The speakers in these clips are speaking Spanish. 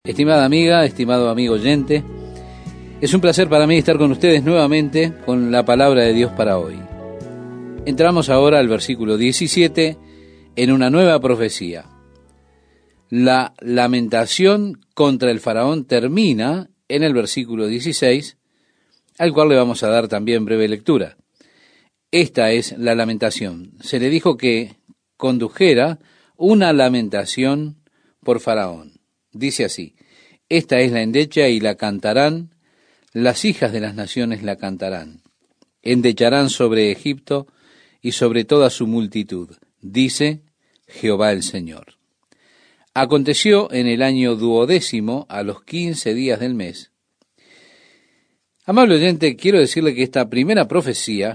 Estimada amiga, estimado amigo oyente, es un placer para mí estar con ustedes nuevamente con la palabra de Dios para hoy. Entramos ahora al versículo 17 en una nueva profecía. La lamentación contra el faraón termina en el versículo 16, al cual le vamos a dar también breve lectura. Esta es la lamentación. Se le dijo que condujera una lamentación por faraón. Dice así: esta es la endecha y la cantarán, las hijas de las naciones la cantarán. Endecharán sobre Egipto y sobre toda su multitud, dice Jehová el Señor. Aconteció en el año 12º, a los 15 días del mes. Amable oyente, quiero decirle que esta primera profecía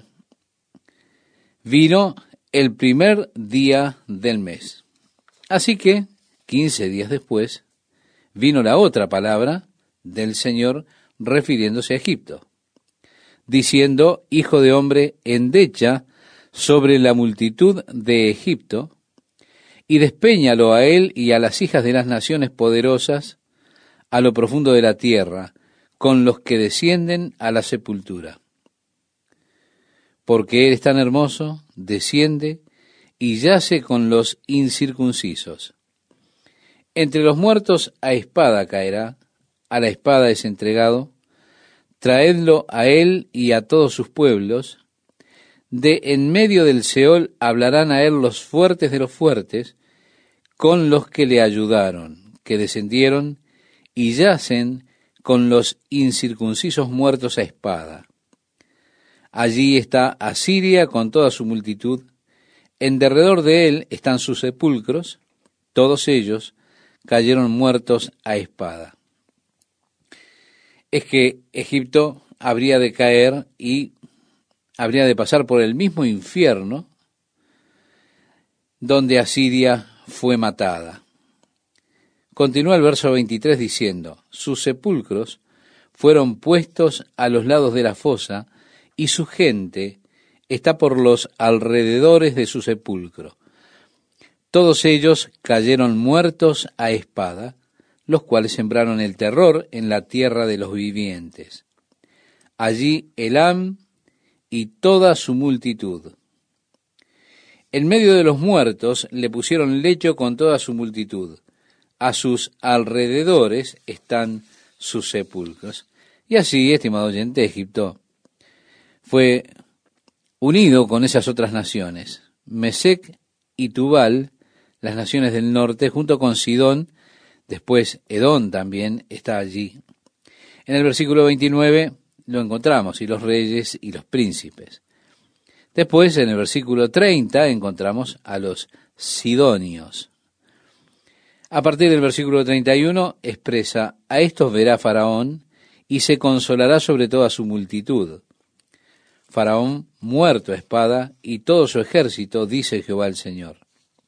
vino el primer día del mes. Así que, 15 días después, vino la otra palabra del Señor refiriéndose a Egipto, diciendo: hijo de hombre, endecha sobre la multitud de Egipto, y despéñalo a él y a las hijas de las naciones poderosas a lo profundo de la tierra, con los que descienden a la sepultura. Porque él es tan hermoso, desciende y yace con los incircuncisos. Entre los muertos a espada caerá, a la espada es entregado, traedlo a él y a todos sus pueblos. De en medio del Seol hablarán a él los fuertes de los fuertes, con los que le ayudaron, que descendieron y yacen con los incircuncisos muertos a espada. Allí está Asiria con toda su multitud, en derredor de él están sus sepulcros, todos ellos cayeron muertos a espada. Es que Egipto habría de caer y habría de pasar por el mismo infierno donde Asiria fue matada. Continúa el verso 23 diciendo: sus sepulcros fueron puestos a los lados de la fosa, y su gente está por los alrededores de su sepulcro. Todos ellos cayeron muertos a espada, los cuales sembraron el terror en la tierra de los vivientes. Allí Elam y toda su multitud. En medio de los muertos le pusieron lecho con toda su multitud. A sus alrededores están sus sepulcros. Y así, estimado oyente, Egipto fue unido con esas otras naciones, Mesec y Tubal, las naciones del norte, junto con Sidón. Después Edom también está allí. En el versículo 29 lo encontramos, y los reyes y los príncipes. Después, en el versículo 30, encontramos a los sidonios. A partir del versículo 31, expresa: a estos verá Faraón, y se consolará sobre toda su multitud. Faraón muerto a espada, y todo su ejército, dice Jehová el Señor.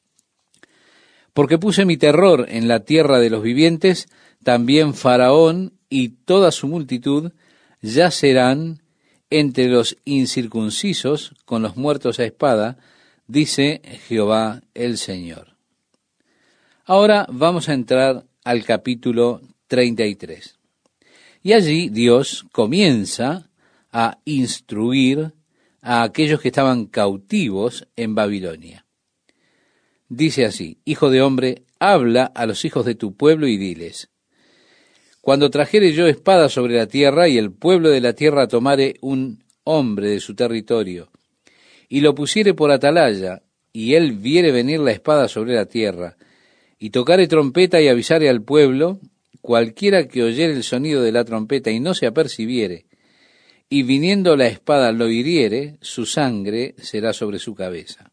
Porque puse mi terror en la tierra de los vivientes, también Faraón y toda su multitud yacerán entre los incircuncisos con los muertos a espada, dice Jehová el Señor. Ahora vamos a entrar al capítulo 33. Y allí Dios comienza a instruir a aquellos que estaban cautivos en Babilonia. Dice así: hijo de hombre, habla a los hijos de tu pueblo y diles: cuando trajere yo espada sobre la tierra, y el pueblo de la tierra tomare un hombre de su territorio, y lo pusiere por atalaya, y él viere venir la espada sobre la tierra, y tocare trompeta y avisare al pueblo, cualquiera que oyere el sonido de la trompeta y no se apercibiere, y viniendo la espada lo hiriere, su sangre será sobre su cabeza.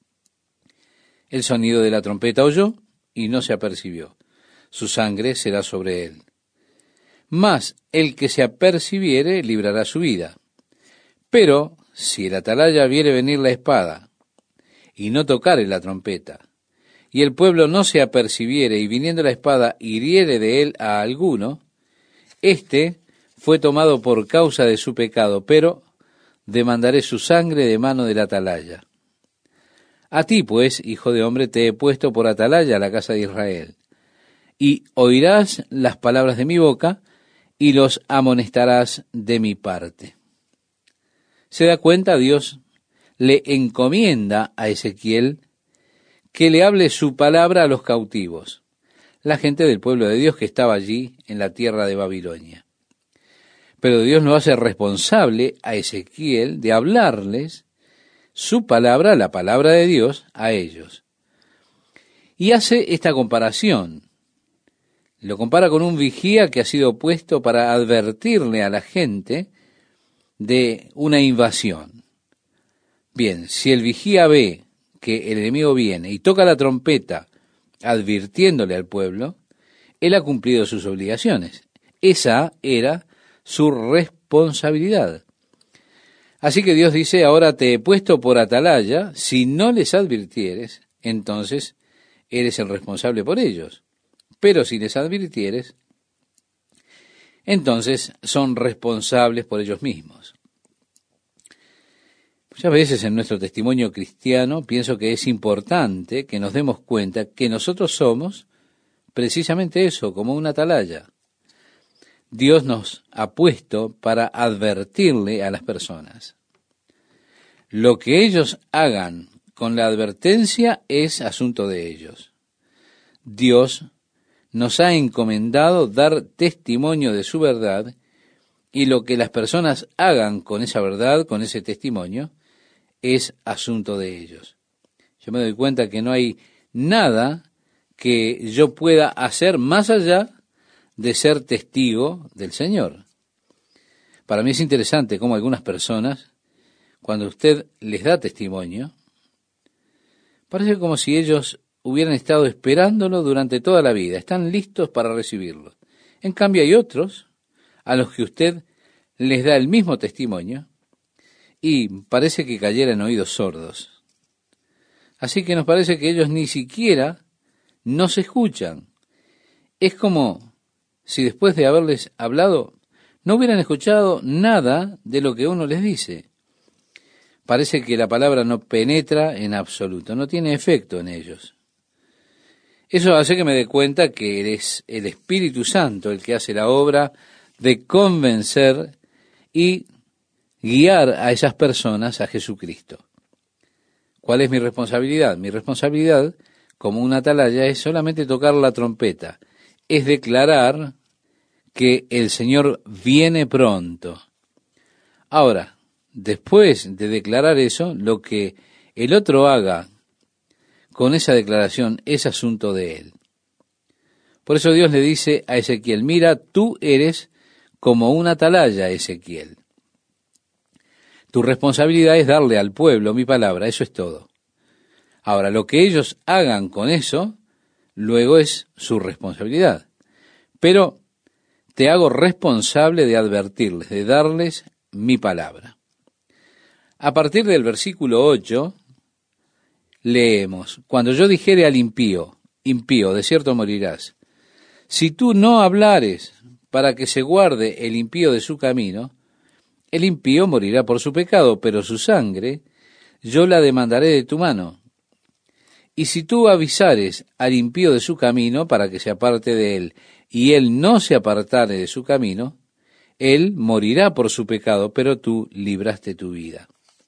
El sonido de la trompeta oyó y no se apercibió, su sangre será sobre él. Mas el que se apercibiere librará su vida. Pero si el atalaya viere venir la espada y no tocare la trompeta, y el pueblo no se apercibiere, y viniendo la espada hiriere de él a alguno, éste fue tomado por causa de su pecado, pero demandaré su sangre de mano del atalaya. A ti, pues, hijo de hombre, te he puesto por atalaya a la casa de Israel. y oirás las palabras de mi boca, y los amonestarás de mi parte. Se da cuenta, Dios le encomienda a Ezequiel que le hable su palabra a los cautivos, la gente del pueblo de Dios que estaba allí en la tierra de Babilonia. Pero Dios lo hace responsable a Ezequiel de hablarles su palabra, la palabra de Dios, a ellos. Y hace esta comparación. Lo compara con un vigía que ha sido puesto para advertirle a la gente de una invasión. Bien, si el vigía ve que el enemigo viene y toca la trompeta advirtiéndole al pueblo, él ha cumplido sus obligaciones. Esa era su responsabilidad. Así que Dios dice, ahora te he puesto por atalaya, si no les advirtieres, entonces eres el responsable por ellos. Pero si les advirtieres, entonces son responsables por ellos mismos. Muchas veces en nuestro testimonio cristiano pienso que es importante que nos demos cuenta que nosotros somos precisamente eso, como una atalaya. Dios nos ha puesto para advertirle a las personas. Lo que ellos hagan con la advertencia es asunto de ellos. Dios nos ha encomendado dar testimonio de su verdad, y lo que las personas hagan con esa verdad, con ese testimonio, es asunto de ellos. Yo me doy cuenta que no hay nada que yo pueda hacer más allá de ser testigo del Señor. Para mí es interesante cómo algunas personas, cuando usted les da testimonio, parece como si ellos hubieran estado esperándolo durante toda la vida, están listos para recibirlo. En cambio hay otros a los que usted les da el mismo testimonio y parece que cayera en oídos sordos. Así que nos parece que ellos ni siquiera nos escuchan. Es como si después de haberles hablado no hubieran escuchado nada de lo que uno les dice. Parece que la palabra no penetra en absoluto, no tiene efecto en ellos. Eso hace que me dé cuenta que es el Espíritu Santo el que hace la obra de convencer y guiar a esas personas a Jesucristo. ¿Cuál es mi responsabilidad? Mi responsabilidad, como una atalaya, es solamente tocar la trompeta, es declarar que el Señor viene pronto. Ahora, después de declarar eso, lo que el otro haga con esa declaración es asunto de él. Por eso Dios le dice a Ezequiel, mira, tú eres como una atalaya, Ezequiel. Tu responsabilidad es darle al pueblo mi palabra, eso es todo. Ahora, lo que ellos hagan con eso, luego es su responsabilidad. Pero te hago responsable de advertirles, de darles mi palabra. A partir del versículo 8, leemos, cuando yo dijere al impío, impío, de cierto morirás. Si tú no hablares para que se guarde el impío de su camino, el impío morirá por su pecado, pero su sangre yo la demandaré de tu mano. Y si tú avisares al impío de su camino para que se aparte de él, y él no se apartare de su camino, él morirá por su pecado, pero tú libraste tu vida.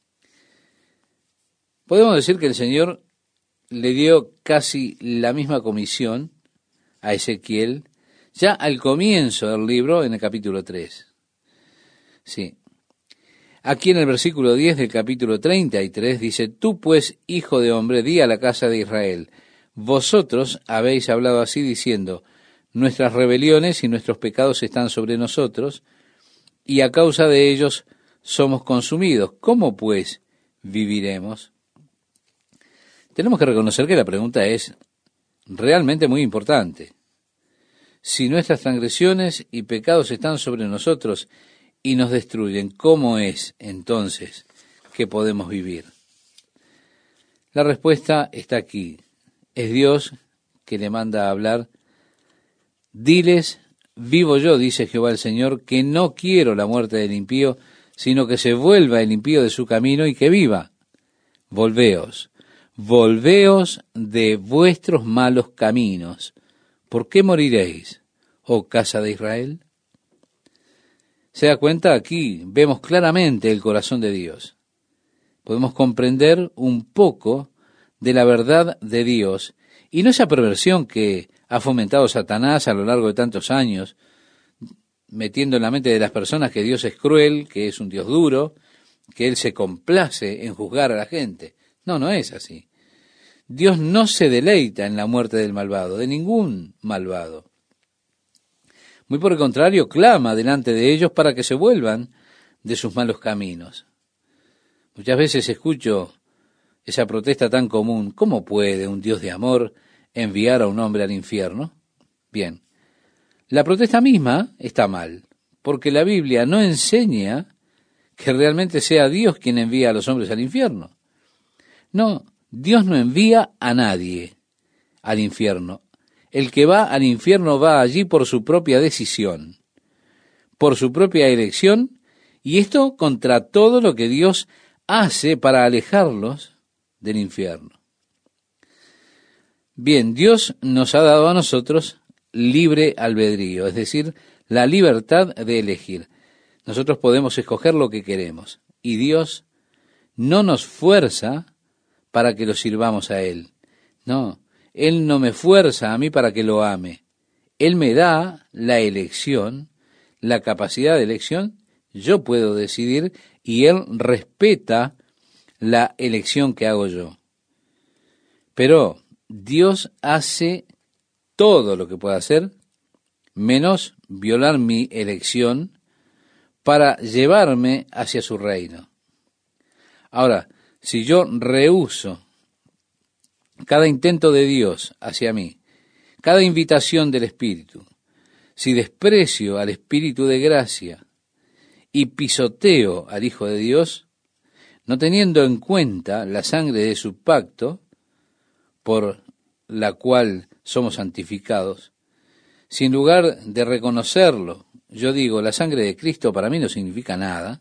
Podemos decir que el Señor le dio casi la misma comisión a Ezequiel ya al comienzo del libro, en el capítulo 3. Sí. Aquí en el versículo 10 del capítulo 33 dice, tú pues, hijo de hombre, di a la casa de Israel, vosotros habéis hablado así diciendo, nuestras rebeliones y nuestros pecados están sobre nosotros, y a causa de ellos somos consumidos. ¿Cómo pues viviremos? Tenemos que reconocer que la pregunta es realmente muy importante. Si nuestras transgresiones y pecados están sobre nosotros y nos destruyen, ¿cómo es entonces que podemos vivir? La respuesta está aquí. Es Dios que le manda a hablar. Diles, vivo yo, dice Jehová el Señor, que no quiero la muerte del impío, sino que se vuelva el impío de su camino y que viva. Volveos de vuestros malos caminos, ¿Por qué moriréis, oh casa de Israel? ¿Se da cuenta? Aquí vemos claramente el corazón de Dios. Podemos comprender un poco de la verdad de Dios y no esa perversión que ha fomentado Satanás a lo largo de tantos años, metiendo en la mente de las personas que Dios es cruel, que es un Dios duro, que Él se complace en juzgar a la gente. No, no es así. Dios no se deleita en la muerte del malvado, de ningún malvado. Muy por el contrario, clama delante de ellos para que se vuelvan de sus malos caminos. Muchas veces escucho esa protesta tan común: ¿cómo puede un Dios de amor enviar a un hombre al infierno? Bien, la protesta misma está mal, porque la Biblia no enseña que realmente sea Dios quien envía a los hombres al infierno. No, Dios no envía a nadie al infierno. El que va al infierno va allí por su propia decisión, por su propia elección, y esto contra todo lo que Dios hace para alejarlos del infierno. Bien, Dios nos ha dado a nosotros libre albedrío, es decir, la libertad de elegir. Nosotros podemos escoger lo que queremos, y Dios no nos fuerza para que lo sirvamos a Él. No, Él no me fuerza a mí para que lo ame. Él me da la elección, la capacidad de elección. Yo puedo decidir y Él respeta la elección que hago yo. Pero Dios hace todo lo que pueda hacer, menos violar mi elección para llevarme hacia su reino. Ahora, si yo rehúso cada intento de Dios hacia mí, cada invitación del Espíritu, si desprecio al Espíritu de gracia y pisoteo al Hijo de Dios, no teniendo en cuenta la sangre de su pacto, por la cual somos santificados, si en lugar de reconocerlo, yo digo, la sangre de Cristo para mí no significa nada,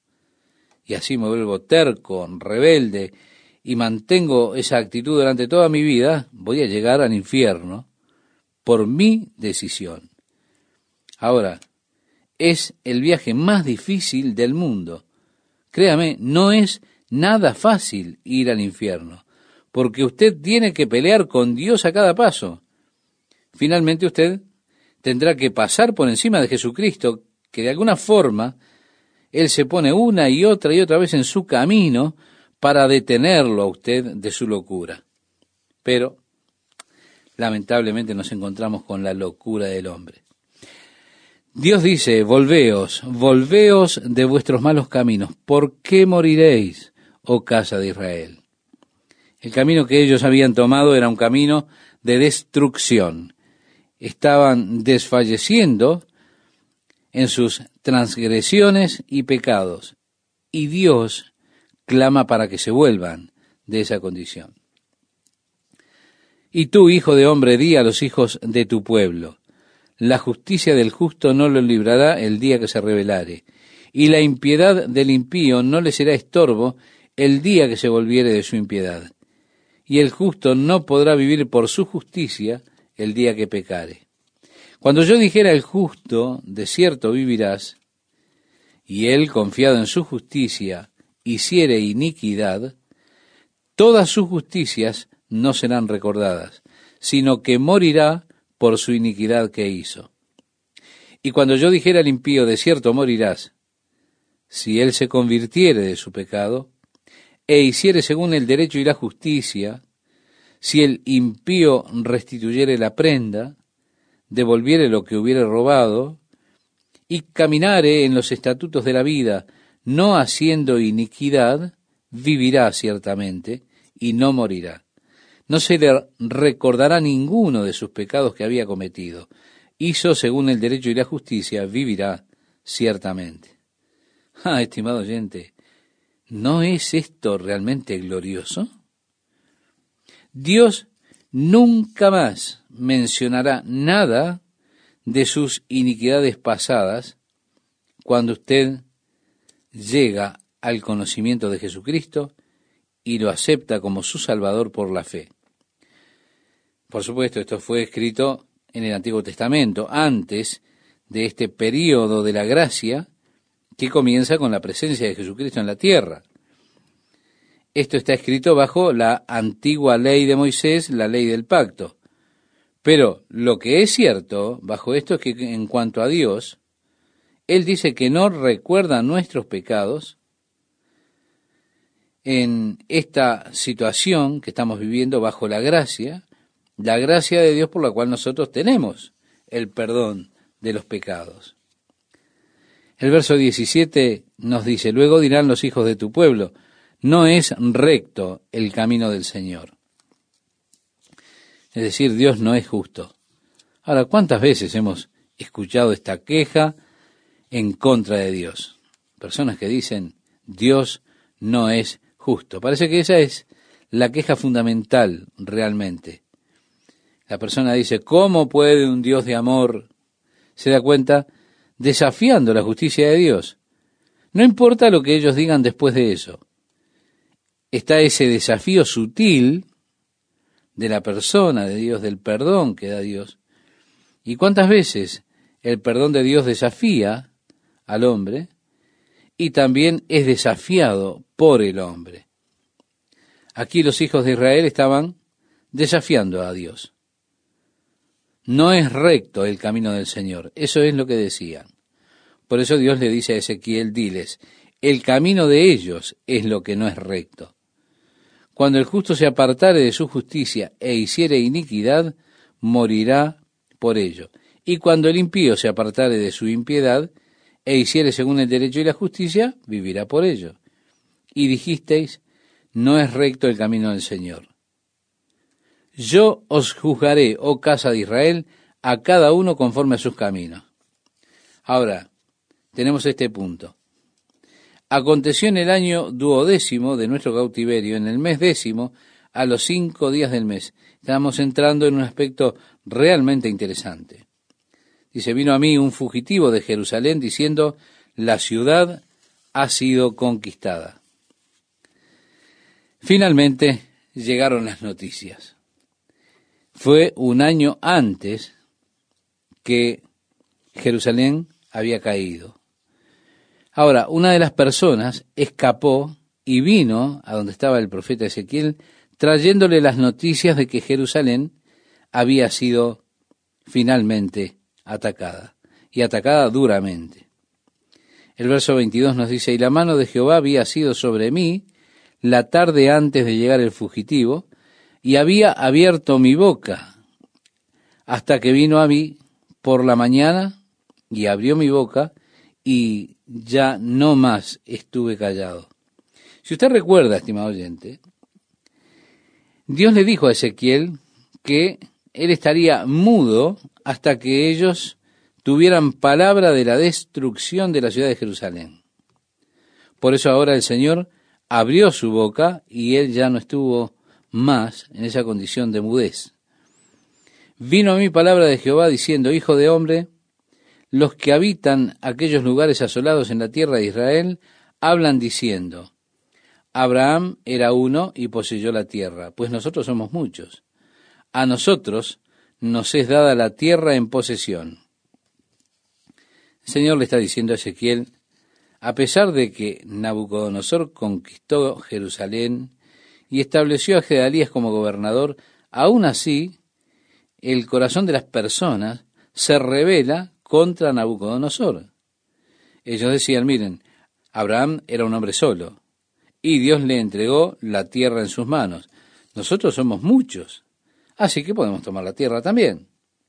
y así me vuelvo terco, rebelde, y mantengo esa actitud durante toda mi vida, voy a llegar al infierno por mi decisión. Ahora, es el viaje más difícil del mundo. Créame, no es nada fácil ir al infierno, porque usted tiene que pelear con Dios a cada paso. Finalmente usted tendrá que pasar por encima de Jesucristo, que de alguna forma Él se pone una y otra vez en su camino para detenerlo a usted de su locura. Pero, lamentablemente, nos encontramos con la locura del hombre. Dios dice: volveos, volveos de vuestros malos caminos. ¿Por qué moriréis, oh casa de Israel? El camino que ellos habían tomado era un camino de destrucción. Estaban desfalleciendo en sus transgresiones y pecados, y Dios clama para que se vuelvan de esa condición. Y tú, hijo de hombre, di a los hijos de tu pueblo: la justicia del justo no lo librará el día que se rebelare, y la impiedad del impío no le será estorbo el día que se volviere de su impiedad. Y el justo no podrá vivir por su justicia el día que pecare. Cuando yo dijera: el justo de cierto vivirás, y él, confiado en su justicia, hiciere iniquidad, todas sus justicias no serán recordadas, sino que morirá por su iniquidad que hizo. Y cuando yo dijera al impío: de cierto morirás, si él se convirtiere de su pecado, e hiciere según el derecho y la justicia, si el impío restituyere la prenda, devolviere lo que hubiere robado, y caminare en los estatutos de la vida, no haciendo iniquidad, vivirá ciertamente, y no morirá. No se le recordará ninguno de sus pecados que había cometido. Hizo según el derecho y la justicia, vivirá ciertamente. Estimado oyente, ¿no es esto realmente glorioso? Dios nunca más mencionará nada de sus iniquidades pasadas cuando usted llega al conocimiento de Jesucristo y lo acepta como su Salvador por la fe. Por supuesto, esto fue escrito en el Antiguo Testamento, antes de este período de la gracia que comienza con la presencia de Jesucristo en la tierra. Esto está escrito bajo la antigua ley de Moisés, la ley del pacto. Pero lo que es cierto bajo esto es que en cuanto a Dios, Él dice que no recuerda nuestros pecados. En esta situación que estamos viviendo bajo la gracia de Dios por la cual nosotros tenemos el perdón de los pecados. El verso 17 nos dice, luego dirán los hijos de tu pueblo, no es recto el camino del Señor. Es decir, Dios no es justo. Ahora, ¿cuántas veces hemos escuchado esta queja en contra de Dios? Personas que dicen, Dios no es justo. Parece que esa es la queja fundamental realmente. La persona dice, ¿cómo puede un Dios de amor? Se da cuenta desafiando la justicia de Dios. No importa lo que ellos digan después de eso. Está ese desafío sutil de la persona de Dios, del perdón que da Dios. ¿Y cuántas veces el perdón de Dios desafía al hombre y también es desafiado por el hombre? Aquí los hijos de Israel estaban desafiando a Dios. No es recto el camino del Señor. Eso es lo que decían. Por eso Dios le dice a Ezequiel, diles, el camino de ellos es lo que no es recto. Cuando el justo se apartare de su justicia e hiciere iniquidad, morirá por ello. Y cuando el impío se apartare de su impiedad e hiciere según el derecho y la justicia, vivirá por ello. Y dijisteis, no es recto el camino del Señor. Yo os juzgaré, oh casa de Israel, a cada uno conforme a sus caminos. Ahora, tenemos este punto. Aconteció en el año 12º de nuestro cautiverio, en el mes 10º, a los 5 días del mes. Estamos entrando en un aspecto realmente interesante. Dice, vino a mí un fugitivo de Jerusalén diciendo, la ciudad ha sido conquistada. Finalmente llegaron las noticias. Fue un año antes que Jerusalén había caído. Ahora, una de las personas escapó y vino a donde estaba el profeta Ezequiel, trayéndole las noticias de que Jerusalén había sido finalmente atacada, y atacada duramente. El verso 22 nos dice, y la mano de Jehová había sido sobre mí la tarde antes de llegar el fugitivo, y había abierto mi boca, hasta que vino a mí por la mañana, y abrió mi boca, y ya no más estuve callado. Si usted recuerda, estimado oyente, Dios le dijo a Ezequiel que él estaría mudo hasta que ellos tuvieran palabra de la destrucción de la ciudad de Jerusalén. Por eso ahora el Señor abrió su boca y él ya no estuvo más en esa condición de mudez. Vino a mí palabra de Jehová diciendo, hijo de hombre, los que habitan aquellos lugares asolados en la tierra de Israel hablan diciendo, Abraham era uno y poseyó la tierra, pues nosotros somos muchos. A nosotros nos es dada la tierra en posesión. El Señor le está diciendo a Ezequiel, a pesar de que Nabucodonosor conquistó Jerusalén y estableció a Gedalías como gobernador, aún así el corazón de las personas se rebela contra Nabucodonosor. Ellos decían, miren, Abraham era un hombre solo, y Dios le entregó la tierra en sus manos. Nosotros somos muchos, así que podemos tomar la tierra también.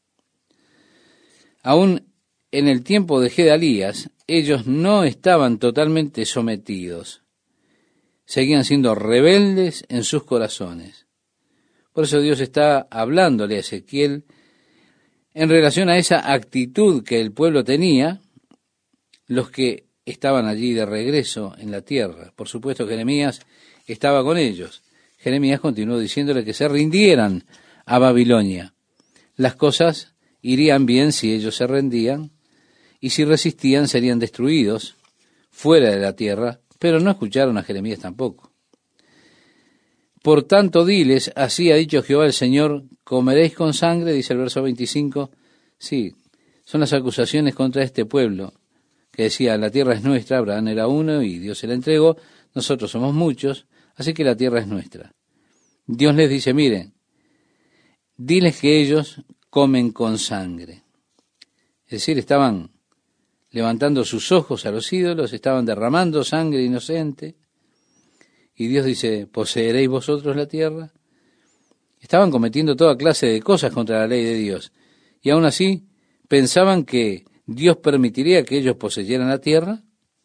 Aún en el tiempo de Gedalías, ellos no estaban totalmente sometidos. Seguían siendo rebeldes en sus corazones. Por eso Dios está hablándole a Ezequiel en relación a esa actitud que el pueblo tenía, los que estaban allí de regreso en la tierra. Por supuesto, Jeremías estaba con ellos. Jeremías continuó diciéndole que se rindieran a Babilonia. Las cosas irían bien si ellos se rendían, y si resistían serían destruidos fuera de la tierra, pero no escucharon a Jeremías tampoco. Por tanto, diles, así ha dicho Jehová el Señor, comeréis con sangre, dice el verso 25. Sí, son las acusaciones contra este pueblo, que decía, la tierra es nuestra, Abraham era uno y Dios se la entregó, nosotros somos muchos, así que la tierra es nuestra. Dios les dice, miren, diles que ellos comen con sangre. Es decir, estaban levantando sus ojos a los ídolos, estaban derramando sangre inocente, y Dios dice, ¿poseeréis vosotros la tierra? Estaban cometiendo toda clase de cosas contra la ley de Dios, y aún así pensaban que Dios permitiría que ellos poseyeran la tierra.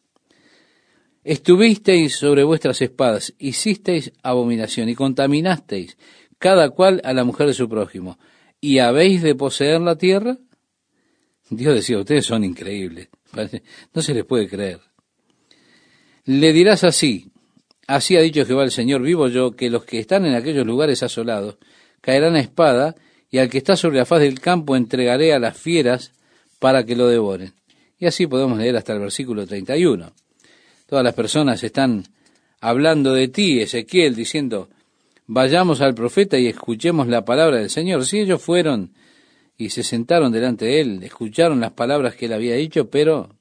Estuvisteis sobre vuestras espadas, hicisteis abominación y contaminasteis cada cual a la mujer de su prójimo, y habéis de poseer la tierra. Dios decía, ustedes son increíbles, no se les puede creer. Le dirás así, así ha dicho Jehová el Señor, vivo yo, que los que están en aquellos lugares asolados caerán a espada, y al que está sobre la faz del campo entregaré a las fieras para que lo devoren. Y así podemos leer hasta el versículo 31. Todas las personas están hablando de ti, Ezequiel, diciendo, vayamos al profeta y escuchemos la palabra del Señor. Si ellos fueron y se sentaron delante de él, escucharon las palabras que él había dicho, pero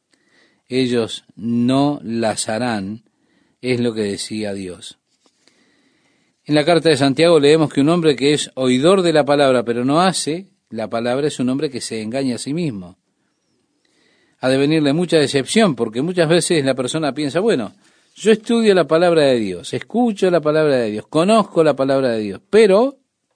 ellos no las harán, es lo que decía Dios. En la carta de Santiago leemos que un hombre que es oidor de la palabra, pero no hace la palabra, es un hombre que se engaña a sí mismo. Ha de venirle mucha decepción, porque muchas veces la persona piensa, bueno, yo estudio la palabra de Dios, escucho la palabra de Dios, conozco la palabra de Dios, pero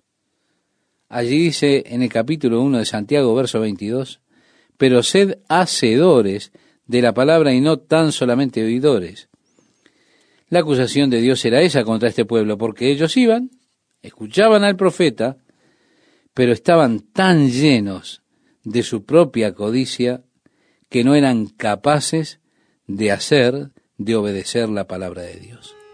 allí dice en el capítulo 1 de Santiago, verso 22, pero sed hacedores de la palabra y no tan solamente oidores. La acusación de Dios era esa contra este pueblo, porque ellos iban, escuchaban al profeta, pero estaban tan llenos de su propia codicia que no eran capaces de obedecer la palabra de Dios.